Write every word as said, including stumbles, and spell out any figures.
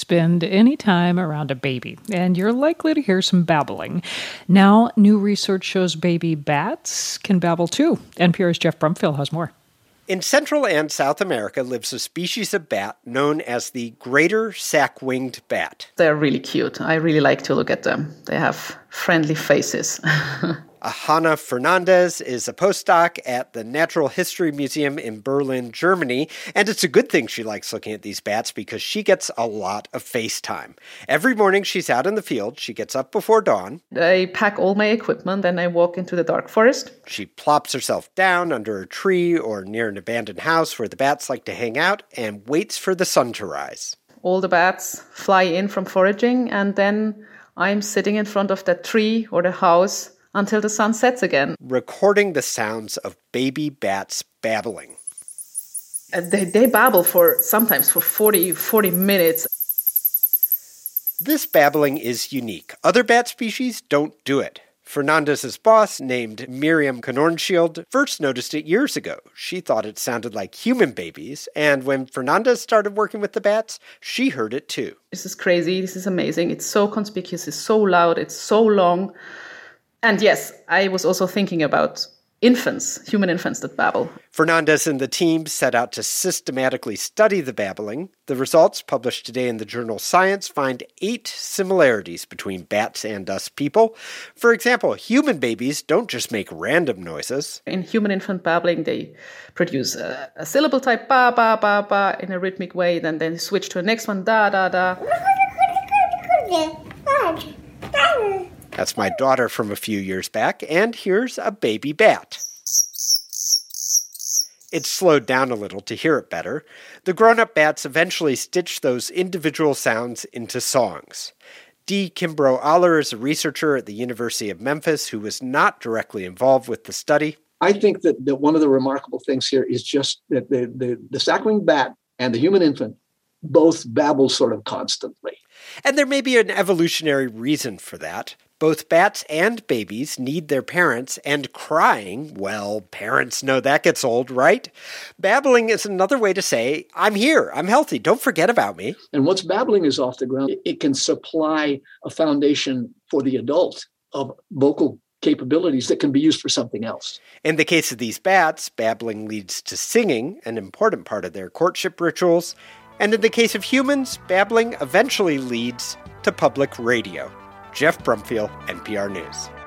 spend any time around a baby, and you're likely to hear some babbling. Now, new research shows baby bats can babble too. N P R's Jeff Brumfiel has more. In Central and South America lives a species of bat known as the greater sack-winged bat. They're really cute. I really like to look at them. They have friendly faces. Hanna Fernandez is a postdoc at the Natural History Museum in Berlin, Germany, and it's a good thing she likes looking at these bats because she gets a lot of face time. Every morning she's out in the field, she gets up before dawn. I pack all my equipment and I walk into the dark forest. She plops herself down under a tree or near an abandoned house where the bats like to hang out and waits for the sun to rise. All the bats fly in from foraging, and then I'm sitting in front of that tree or the house until the sun sets again. Recording the sounds of baby bats babbling. Uh, they, they babble for sometimes for forty, forty minutes. This babbling is unique. Other bat species don't do it. Fernandez's boss, named Miriam Knornschild, first noticed it years ago. She thought it sounded like human babies, and when Fernandez started working with the bats, she heard it too. This is crazy. This is amazing. It's so conspicuous. It's so loud. It's so long. And yes, I was also thinking about infants, human infants that babble. Fernandez and the team set out to systematically study the babbling. The results, published today in the journal Science, find eight similarities between bats and us people. For example, human babies don't just make random noises. In human infant babbling, they produce a, a syllable type ba, ba, ba, ba in a rhythmic way, then they switch to the next one, da, da, da. That's my daughter from a few years back, and here's a baby bat. It's slowed down a little to hear it better. The grown-up bats eventually stitch those individual sounds into songs. Dee Kimbrough Aller is a researcher at the University of Memphis who was not directly involved with the study. I think that, that one of the remarkable things here is just that the, the, the sack-winged bat and the human infant both babble sort of constantly. And there may be an evolutionary reason for that. Both bats and babies need their parents, and crying, well, parents know that gets old, right? Babbling is another way to say, I'm here, I'm healthy, don't forget about me. And once babbling is off the ground, it can supply a foundation for the adult of vocal capabilities that can be used for something else. In the case of these bats, babbling leads to singing, an important part of their courtship rituals. And in the case of humans, babbling eventually leads to public radio. Jeff Brumfiel, N P R News.